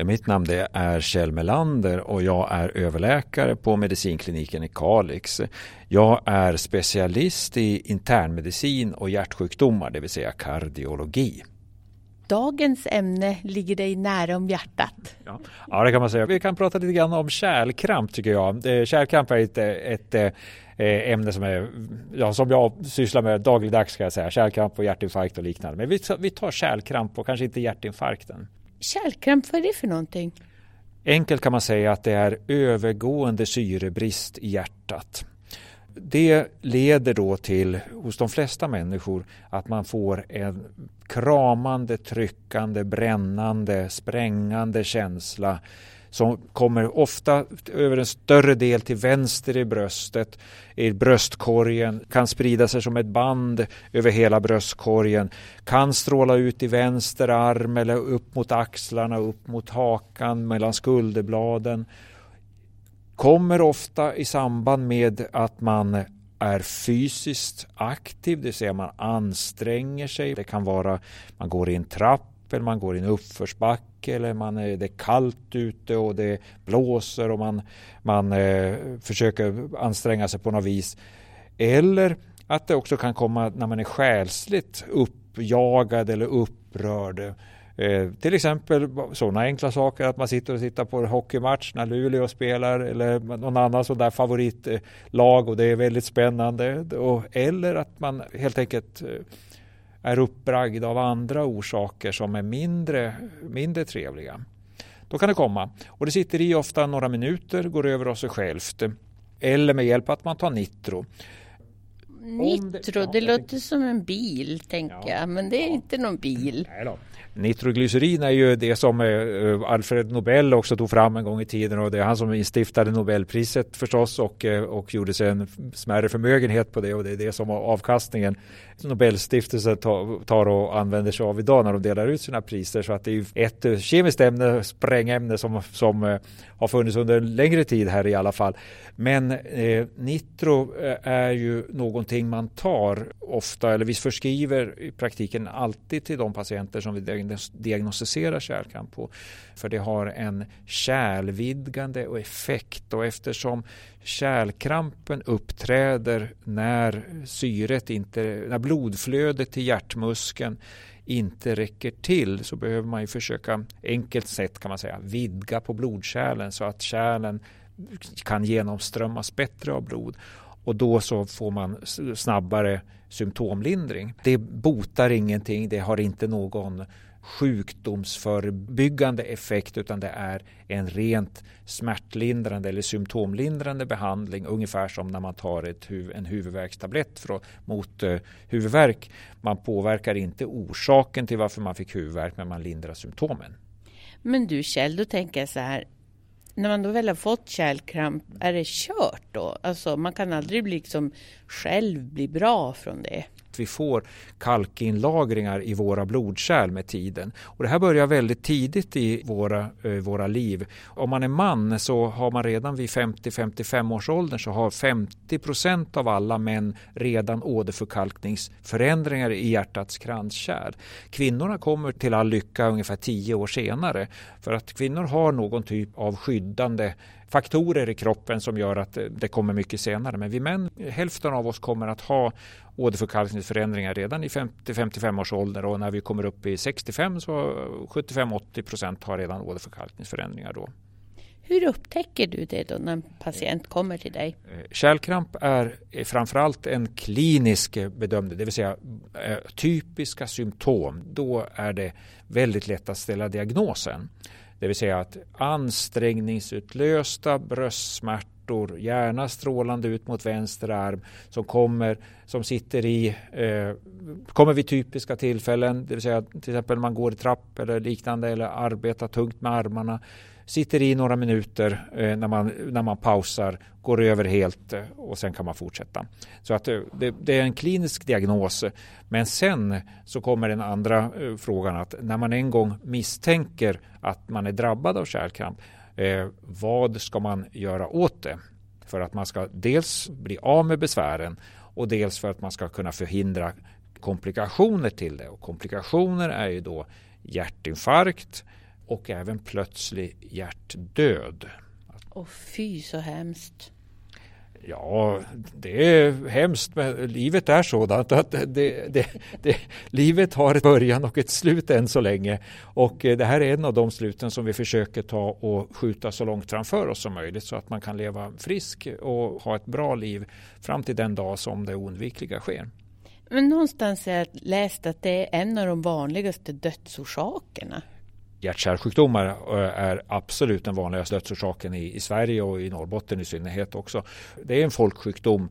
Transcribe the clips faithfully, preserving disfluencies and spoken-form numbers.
mitt namn det är Kjell Melander och jag är överläkare på medicinkliniken i Kalix. Jag är specialist i internmedicin och hjärtsjukdomar, det vill säga kardiologi. Dagens ämne ligger dig nära om hjärtat. Ja, ja det kan man säga. Vi kan prata lite grann om kärlkramp tycker jag. Kärlkramp är ett, ett, ett ämne som, är, ja, som jag sysslar med dagligdags ska jag säga. Kärlkramp och hjärtinfarkt och liknande. Men vi tar, vi tar kärlkramp och kanske inte hjärtinfarkten. Kärlkramp, vad är det för någonting? Enkelt kan man säga att det är övergående syrebrist i hjärtat. Det leder då till, hos de flesta människor, att man får en kramande, tryckande, brännande, sprängande känsla som kommer ofta över en större del till vänster i bröstet, i bröstkorgen, kan sprida sig som ett band över hela bröstkorgen, kan stråla ut i vänster arm eller upp mot axlarna, upp mot hakan, mellan skulderbladen. Kommer ofta i samband med att man är fysiskt aktiv, det vill säga man anstränger sig. Det kan vara man går i en trapp eller man går i en uppförsbacke eller man är, det är kallt ute och det blåser och man, man eh, försöker anstränga sig på något vis. Eller att det också kan komma när man är själsligt uppjagad eller upprörd. Eh, till exempel sådana enkla saker att man sitter och tittar på en hockeymatch när Luleå spelar eller någon annan sån där favoritlag och det är väldigt spännande. Och, eller att man helt enkelt är uppbragd av andra orsaker som är mindre, mindre trevliga. Då kan det komma. Och det sitter i ofta några minuter, går över av sig självt. Eller med hjälp att man tar nitro. Nitro, det, ja, det låter tänkte... som en bil tänker ja, jag, men det är ja. inte någon bil. Nej då. Nitroglycerin är ju det som uh, Alfred Nobel också tog fram en gång i tiden och det är han som instiftade Nobelpriset förstås och, uh, och gjorde sig en smärre förmögenhet på det och det är det som avkastningen Nobelstiftelsen tar, tar och använder sig av idag när de delar ut sina priser, så att det är ett uh, kemiskt ämne, sprängämne som, som uh, har funnits under en längre tid här i alla fall. Men uh, nitro uh, är ju någonting man tar ofta eller vi förskriver i praktiken alltid till de patienter som vi diagnostiserar kärlkramp på, för det har en kärlvidgande och effekt, och eftersom kärlkrampen uppträder när syret inte, när blodflödet till hjärtmuskeln inte räcker till, så behöver man ju försöka, enkelt sett kan man säga, vidga på blodkärlen så att kärlen kan genomströmmas bättre av blod. Och då så får man snabbare symptomlindring. Det botar ingenting, det har inte någon sjukdomsförebyggande effekt, utan det är en rent smärtlindrande eller symptomlindrande behandling, ungefär som när man tar ett huv- en huvudvärkstablett för, mot uh, huvudvärk. Man påverkar inte orsaken till varför man fick huvudvärk, men man lindrar symptomen. Men du Kjell, då tänker jag så här, när man då väl har fått kärlkramp, är det kört då? Alltså man kan aldrig bli liksom själv bli bra från det. Vi får kalkinlagringar i våra blodkärl med tiden. Och det här börjar väldigt tidigt i våra, eh, våra liv. Om man är man så har man redan vid femtio till femtiofem års åldern så har femtio procent av alla män redan åderförkalkningsförändringar i hjärtats kranskärl. Kvinnorna kommer till all lycka ungefär tio år senare, för att kvinnor har någon typ av skyddande faktorer i kroppen som gör att det kommer mycket senare. Men vi män, hälften av oss kommer att ha åderförkalkningsförändringar redan i femtio till femtiofem års ålder, och när vi kommer upp i sextiofem så sjuttiofem till åttio procent har redan åderförkalkningsförändringar då. Hur upptäcker du det då när en patient kommer till dig? Kärlkramp är framförallt en klinisk bedömning, det vill säga typiska symptom. Då är det väldigt lätt att ställa diagnosen. Det vill säga att ansträngningsutlösta bröstsmärtor, gärna strålande ut mot vänster arm, som kommer, som sitter i, eh, kommer vid typiska tillfällen, det vill säga till exempel man går i trapp eller liknande eller arbetar tungt med armarna, sitter i några minuter eh, när, man, när man pausar, går över helt eh, och sen kan man fortsätta. Så att eh, det, det är en klinisk diagnos. Men sen så kommer den andra eh, frågan, att när man en gång misstänker att man är drabbad av kärlkramp, eh, vad ska man göra åt det? För att man ska dels bli av med besvären och dels för att man ska kunna förhindra komplikationer till det. Och komplikationer är ju då hjärtinfarkt och även plötslig hjärtdöd. Och fy så hemskt. Ja, det är hemskt, men livet är sådant att det, det, det, livet har ett början och ett slut än så länge. Och det här är en av de sluten som vi försöker ta och skjuta så långt framför oss som möjligt så att man kan leva frisk och ha ett bra liv fram till den dag som det oundvikliga sker. Men någonstans har jag läst att det är en av de vanligaste dödsorsakerna. Hjärt-kärlsjukdomar är absolut den vanligaste dödsorsaken i, i Sverige och i Norrbotten i synnerhet också. Det är en folksjukdom.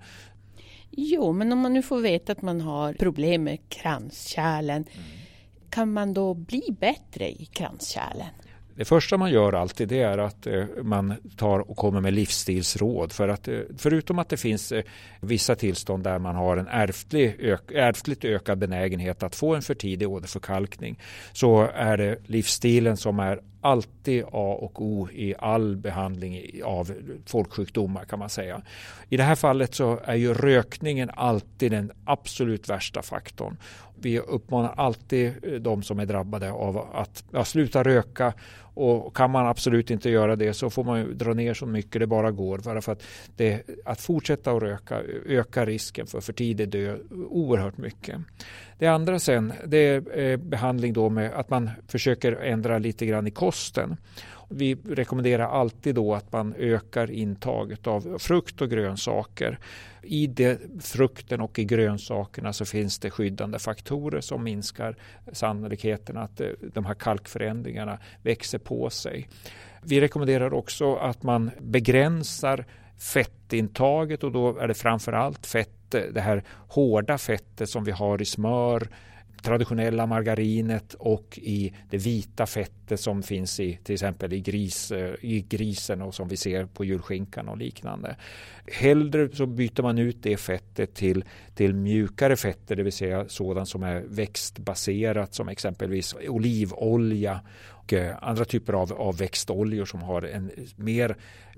Jo, men om man nu får veta att man har problem med kranskärlen, mm. kan man då bli bättre i kranskärlen? Det första man gör alltid det är att man tar och kommer med livsstilsråd. För att, förutom att det finns vissa tillstånd där man har en ärftlig, ök, ärftligt ökad benägenhet att få en för tidig åderförkalkning, så är det livsstilen som är alltid A och O i all behandling av folksjukdomar kan man säga. I det här fallet så är ju rökningen alltid den absolut värsta faktorn. Vi uppmanar alltid de som är drabbade av att ja, sluta röka, och kan man absolut inte göra det så får man ju dra ner så mycket det bara går, bara för att, det, att fortsätta att röka ökar risken för för tidig död oerhört mycket. Det andra sen, det är behandling då med att man försöker ändra lite grann i kosten. Vi rekommenderar alltid då att man ökar intaget av frukt och grönsaker. I det, frukten och i grönsakerna så finns det skyddande faktorer som minskar sannolikheten att de här kalkförändringarna växer på sig. Vi rekommenderar också att man begränsar fettintaget, och då är det framförallt fett, det här hårda fettet som vi har i smör, traditionella margarinet och i det vita fettet som finns i till exempel i, gris, i grisen och som vi ser på julskinkan och liknande. Hellre så byter man ut det fettet till, till mjukare fetter, det vill säga sådant som är växtbaserat som exempelvis olivolja och andra typer av, av växtoljor som har en mer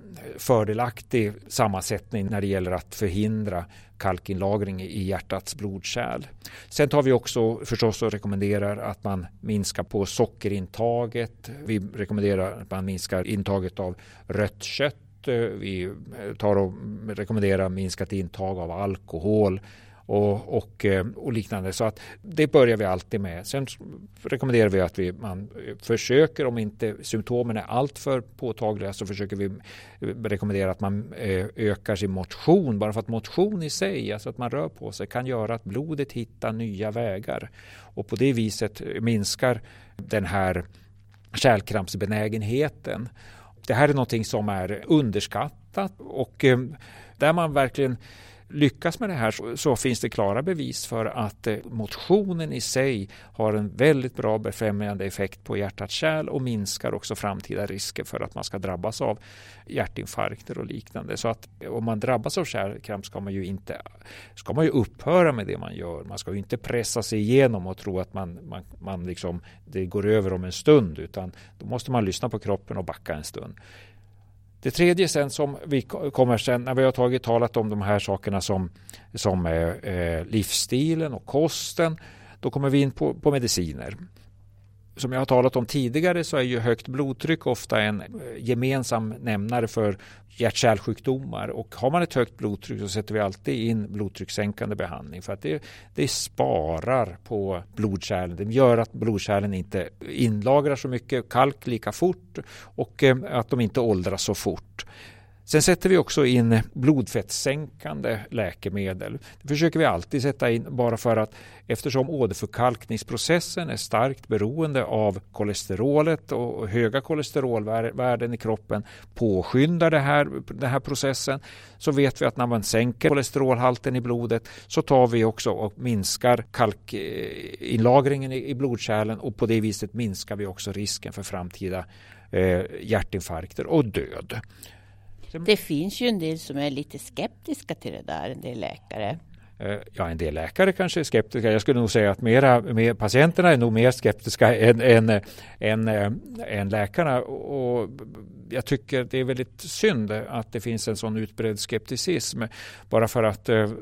fördelaktig sammansättning när det gäller att förhindra kalkinlagring i hjärtats blodkärl. Sen tar vi också förstås och rekommenderar att man minskar på sockerintaget. Vi rekommenderar att man minskar intaget av rött kött. Vi tar och rekommenderar minskat intag av alkohol och, och, och liknande. Så att det börjar vi alltid med. Sen rekommenderar vi att vi, man försöker, om inte symptomen är alltför påtagliga, så försöker vi rekommendera att man ökar sin motion. Bara för att motion i sig, alltså att man rör på sig, kan göra att blodet hittar nya vägar. Och på det viset minskar den här kärlkrampsbenägenheten. Det här är någonting som är underskattat, och där man verkligen lyckas med det här så, så finns det klara bevis för att eh, motionen i sig har en väldigt bra befrämjande effekt på hjärtats kärl och minskar också framtida risker för att man ska drabbas av hjärtinfarkter och liknande. Så att om man drabbas av kärlkramp ska man ju inte ska man ju upphöra med det man gör. Man ska ju inte pressa sig igenom och tro att man, man, man liksom, det går över om en stund, utan då måste man lyssna på kroppen och backa en stund. Det tredje sen som vi kommer sen när vi har tagit talat om de här sakerna som, som är eh, livsstilen och kosten, då kommer vi in på, på mediciner. Som jag har talat om tidigare så är ju högt blodtryck ofta en gemensam nämnare för hjärt-kärlsjukdomar, och har man ett högt blodtryck så sätter vi alltid in blodtryckssänkande behandling för att det, det sparar på blodkärlen. Det gör att blodkärlen inte inlagrar så mycket kalk lika fort och att de inte åldras så fort. Sen sätter vi också in blodfettsänkande läkemedel. Det försöker vi alltid sätta in bara för att eftersom åderförkalkningsprocessen är starkt beroende av kolesterolet och höga kolesterolvärden i kroppen påskyndar det här, den här processen, så vet vi att när man sänker kolesterolhalten i blodet så tar vi också och minskar kalkinlagringen i blodkärlen, och på det viset minskar vi också risken för framtida eh, hjärtinfarkter och död. Det finns ju en del som är lite skeptiska till det där, en del läkare. Ja, en del läkare kanske är skeptiska. Jag skulle nog säga att mera, mer, patienterna är nog mer skeptiska än, än, än, än läkarna. Och jag tycker det är väldigt synd att det finns en sån utbredd skepticism. Bara för att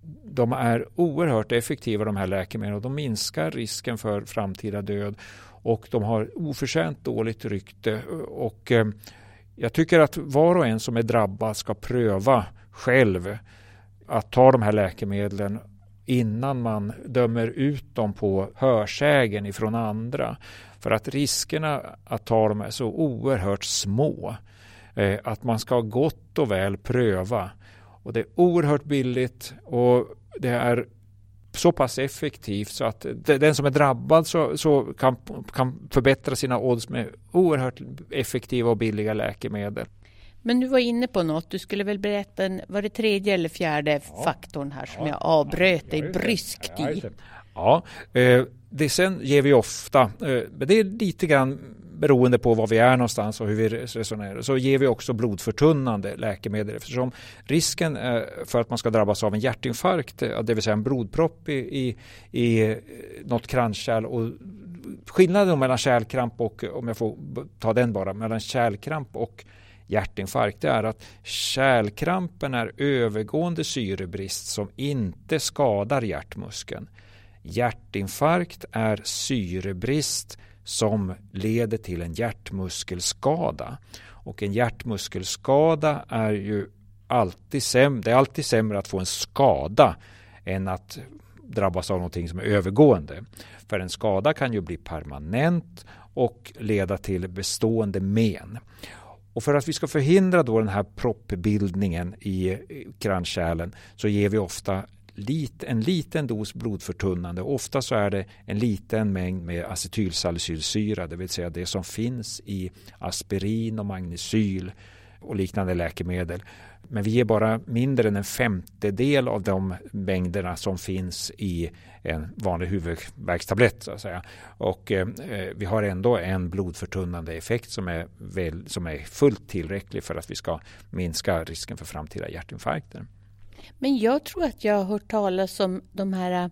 de är oerhört effektiva, de här läkemedlen, och de minskar risken för framtida död, och de har oförtjänt dåligt rykte. Och eh, jag tycker att var och en som är drabbad ska pröva själv att ta de här läkemedlen innan man dömer ut dem på hörsägen ifrån andra. För att riskerna att ta dem är så oerhört små. Eh, att man ska gott och väl pröva. Och det är oerhört billigt, och det är så pass effektivt så att den som är drabbad så, så kan, kan förbättra sina odds med oerhört effektiva och billiga läkemedel. Men du var inne på något, du skulle väl berätta, var det tredje eller fjärde ja. faktorn här som ja. jag avbröt dig bryskt ja, i? Ja, eh, det sen ger vi ofta, eh, men det är lite grann beroende på var vi är någonstans och hur vi resonerar, så ger vi också blodförtunnande läkemedel, eftersom risken eh, för att man ska drabbas av en hjärtinfarkt, det vill säga en blodpropp i, i, i något kranskärl, och skillnaden mellan kärlkramp och, om jag får ta den bara, mellan kärlkramp och hjärtinfarkt, det är att kärlkrampen är övergående syrebrist som inte skadar hjärtmuskeln. Hjärtinfarkt är syrebrist som leder till en hjärtmuskelskada. Och en hjärtmuskelskada är ju alltid sämre, det är alltid sämre att få en skada än att drabbas av någonting som är övergående. För en skada kan ju bli permanent och leda till bestående men. Och för att vi ska förhindra då den här proppbildningen i kranskärlen så ger vi ofta lit, en liten dos blodförtunnande. Ofta så är det en liten mängd med acetylsalicylsyra, det vill säga det som finns i aspirin och magnesyl och liknande läkemedel. Men vi ger bara mindre än en femtedel av de mängderna som finns i en vanlig huvudvärkstablett, så att säga. Och eh, vi har ändå en blodförtunnande effekt som är, väl, som är fullt tillräcklig för att vi ska minska risken för framtida hjärtinfarkter. Men jag tror att jag har hört talas om de här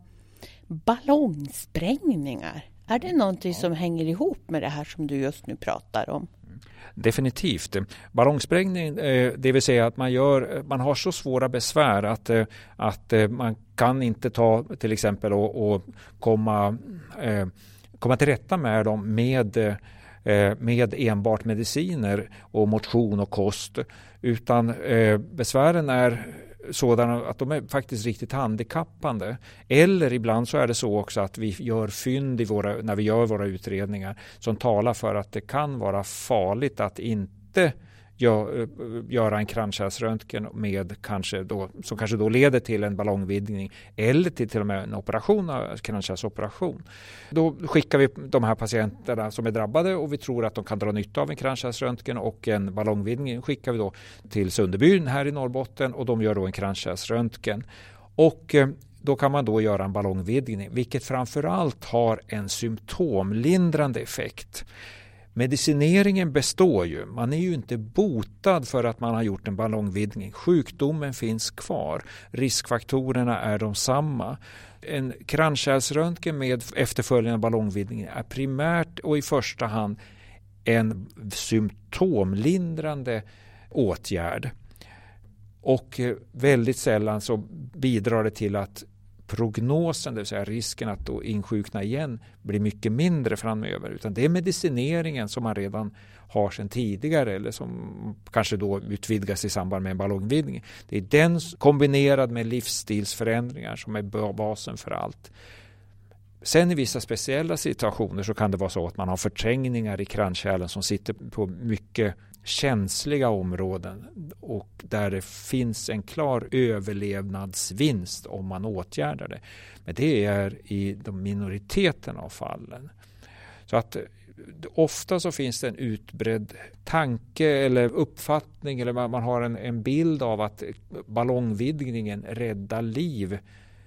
ballongsprängningar. Är det någonting som hänger ihop med det här som du just nu pratar om? Definitivt. Ballongsprängning, det vill säga att man, gör, man har så svåra besvär att, att man kan inte ta till exempel och, och komma, komma till rätta med dem med, med enbart mediciner och motion och kost, utan besvären är sådana att de är faktiskt riktigt handikappande. Eller ibland så är det så också att vi gör fynd i våra, när vi gör våra utredningar som talar för att det kan vara farligt att inte gör, göra en kranskärlsröntgen med kanske då, som kanske då leder till en ballongvidgning eller till, till och med en operation, en kranskärlsoperation. Då skickar vi de här patienterna som är drabbade och vi tror att de kan dra nytta av en kranskärlsröntgen och en ballongvidgning skickar vi då till Sunderbyn här i Norrbotten och de gör då en kranskärlsröntgen. Och då kan man då göra en ballongvidgning, vilket framförallt har en symptomlindrande effekt. Medicineringen består ju. Man är ju inte botad för att man har gjort en ballongvidgning. Sjukdomen finns kvar. Riskfaktorerna är de samma. En kranskärlsröntgen med efterföljande ballongvidgning är primärt och i första hand en symptomlindrande åtgärd. Och väldigt sällan så bidrar det till att prognosen, det vill säga risken att då insjukna igen, blir mycket mindre framöver. Utan det är medicineringen som man redan har sedan tidigare eller som kanske då utvidgas i samband med en ballongvidgning. Det är den kombinerad med livsstilsförändringar som är basen för allt. Sen i vissa speciella situationer så kan det vara så att man har förträngningar i kranskärlen som sitter på mycket känsliga områden och där det finns en klar överlevnadsvinst om man åtgärdar det. Men det är i de minoriteten av fallen. Så att ofta så finns det en utbredd tanke eller uppfattning eller man har en, en bild av att ballongvidgningen räddar liv.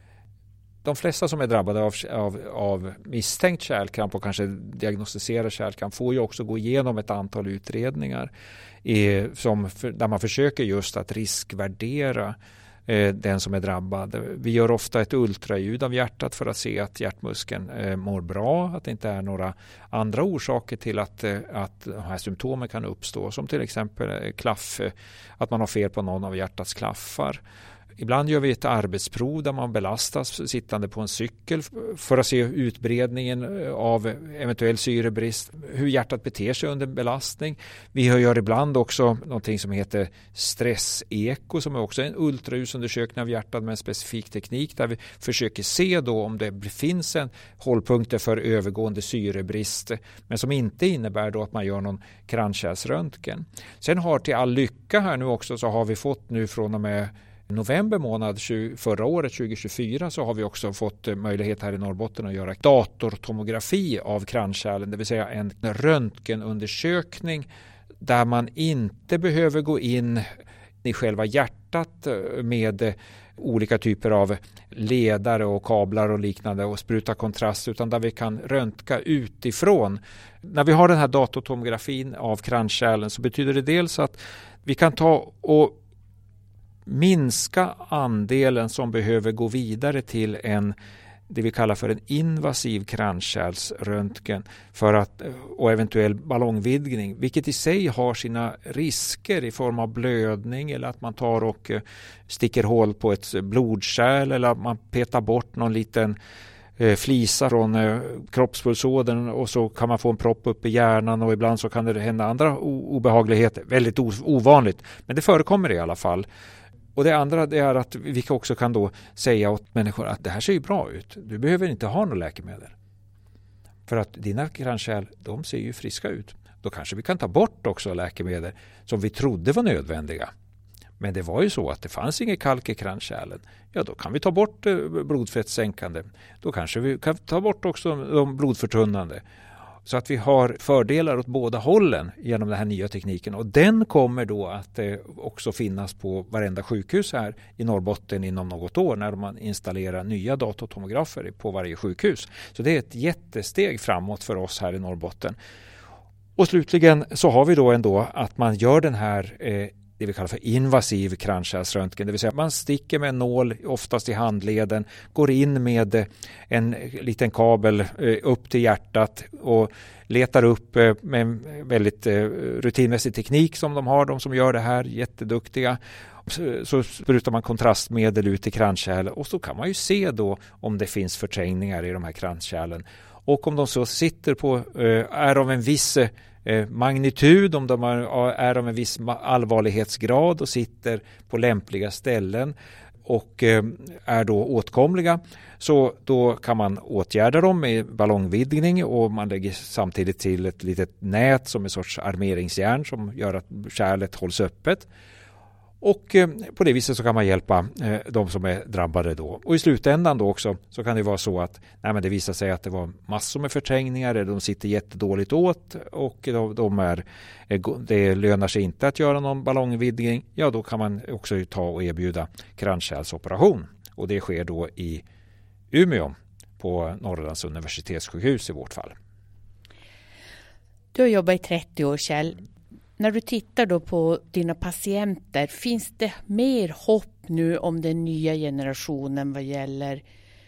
De flesta som är drabbade av, av, av misstänkt kärlkramp och kanske diagnostiserar kärlkramp får ju också gå igenom ett antal utredningar i, som, där man försöker just att riskvärdera eh, den som är drabbad. Vi gör ofta ett ultraljud av hjärtat för att se att hjärtmuskeln eh, mår bra, att det inte är några andra orsaker till att, eh, att de här symptomen kan uppstå, som till exempel klaff, att man har fel på någon av hjärtats klaffar. Ibland gör vi ett arbetsprov där man belastas sittande på en cykel för att se utbredningen av eventuell syrebrist, hur hjärtat beter sig under belastning. Vi gör ibland också någonting som heter stresseko, som är också en ultraljudsundersökning av hjärtat med en specifik teknik där vi försöker se då om det finns en hållpunkter för övergående syrebrist, men som inte innebär då att man gör någon kranskärlsröntgen. Sen har till all lycka här nu också så har vi fått nu från och med november månad förra året tjugohundratjugofyra så har vi också fått möjlighet här i Norrbotten att göra datortomografi av kranskärlen, det vill säga en röntgenundersökning där man inte behöver gå in i själva hjärtat med olika typer av ledare och kablar och liknande och spruta kontrast, utan där vi kan röntga utifrån. När vi har den här datortomografin av kranskärlen så betyder det dels att vi kan ta och minska andelen som behöver gå vidare till en, det vi kallar för en invasiv kranskärlsröntgen för att, och eventuell ballongvidgning, vilket i sig har sina risker i form av blödning eller att man tar och sticker hål på ett blodkärl eller att man petar bort någon liten flisa från kroppspulsådern och så kan man få en propp upp i hjärnan, och ibland så kan det hända andra obehagligheter. Väldigt ovanligt, men det förekommer i alla fall. Och det andra det är att vi också kan då säga åt människor att det här ser ju bra ut. Du behöver inte ha något läkemedel. För att dina kranskärl, de ser ju friska ut. Då kanske vi kan ta bort också läkemedel som vi trodde var nödvändiga. Men det var ju så att det fanns ingen kalk i kranskärlen. Ja, då kan vi ta bort blodfettsänkande. Då kanske vi kan ta bort också de blodförtunnande. Så att vi har fördelar åt båda hållen genom den här nya tekniken. Och den kommer då att eh, också finnas på varenda sjukhus här i Norrbotten inom något år när man installerar nya datortomografer på varje sjukhus. Så det är ett jättesteg framåt för oss här i Norrbotten. Och slutligen så har vi då ändå att man gör den här eh, det vi kallar för invasiv kranskärlsröntgen, det vill säga man sticker med en nål oftast i handleden, går in med en liten kabel upp till hjärtat och letar upp med en väldigt rutinmässig teknik som de har, de som gör det här, jätteduktiga. Så sprutar man kontrastmedel ut i kranskärlen och så kan man ju se då om det finns förträngningar i de här kranskärlen. Och om de så sitter på, är av en viss magnitud, om de är av en viss allvarlighetsgrad och sitter på lämpliga ställen och är då åtkomliga, så då kan man åtgärda dem med ballongvidgning och man lägger samtidigt till ett litet nät som en sorts armeringsjärn som gör att kärlet hålls öppet. Och på det viset så kan man hjälpa de som är drabbade då. Och i slutändan då också så kan det vara så att nej men det visar sig att det var massor med förträngningar eller de sitter jättedåligt åt och de, de är, det lönar sig inte att göra någon ballongvidgning. Ja, då kan man också ta och erbjuda kranskärlsoperation. Och det sker då i Umeå på Norrlands universitetssjukhus i vårt fall. Du har jobbat i trettio år, Kjell. När du tittar då på dina patienter, finns det mer hopp nu om den nya generationen vad gäller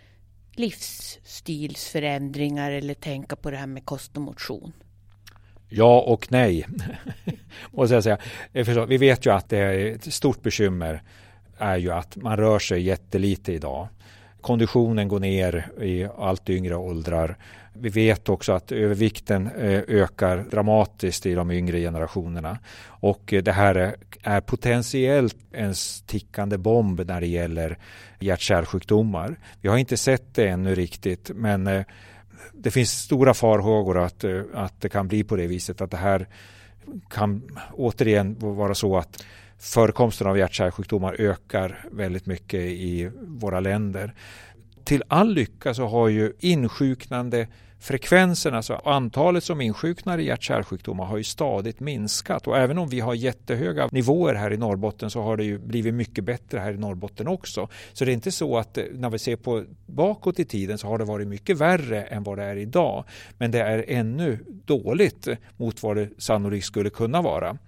livsstilsförändringar eller tänka på det här med kost och motion? Ja och nej, måste jag säga. Vi vet ju att det är ett stort bekymmer är ju att man rör sig jättelite idag. Konditionen går ner i allt yngre åldrar. Vi vet också att övervikten ökar dramatiskt i de yngre generationerna. Och det här är potentiellt en tickande bomb när det gäller hjärt-kärlsjukdomar. Vi har inte sett det ännu riktigt, men det finns stora farhågor att, att det kan bli på det viset. Att det här kan återigen vara så att förekomsten av hjärt-kärlsjukdomar ökar väldigt mycket i våra länder. Till all lycka så har ju insjuknande frekvensen, alltså antalet som insjuknar i hjärt-kärlsjukdomar har ju stadigt minskat. Och även om vi har jättehöga nivåer här i Norrbotten så har det ju blivit mycket bättre här i Norrbotten också. Så det är inte så att när vi ser på bakåt i tiden så har det varit mycket värre än vad det är idag. Men det är ännu dåligt mot vad det sannolikt skulle kunna vara.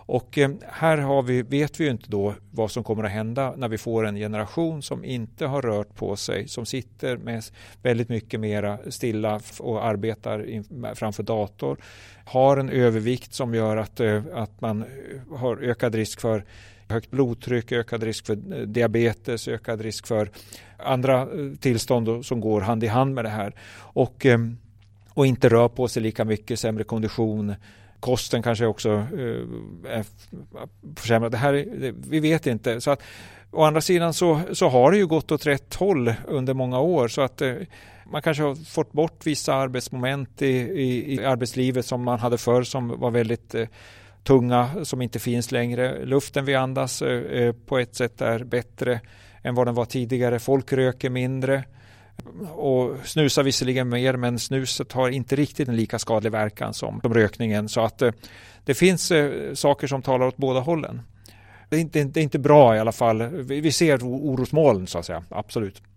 Och här har vi, vet vi ju inte då vad som kommer att hända när vi får en generation som inte har rört på sig, som sitter med väldigt mycket mera stilla och arbetar framför dator, har en övervikt som gör att, att man har ökad risk för högt blodtryck, ökad risk för diabetes, ökad risk för andra tillstånd som går hand i hand med det här. Och, och inte rör på sig lika mycket, sämre kondition. Kosten kanske också är försämrad. Det här, vi vet inte. Så att, å andra sidan så, så har det ju gått åt rätt håll under många år. Så att man kanske har fått bort vissa arbetsmoment i, i, i arbetslivet som man hade förr som var väldigt tunga, som inte finns längre. Luften vi andas eh, på ett sätt är bättre än vad den var tidigare. Folk röker mindre och snusar visserligen mer, men snuset har inte riktigt en lika skadlig verkan som, som rökningen. Så att eh, det finns eh, saker som talar åt båda hållen. Det är inte, det är inte bra i alla fall. Vi, vi ser orosmoln så att säga, absolut.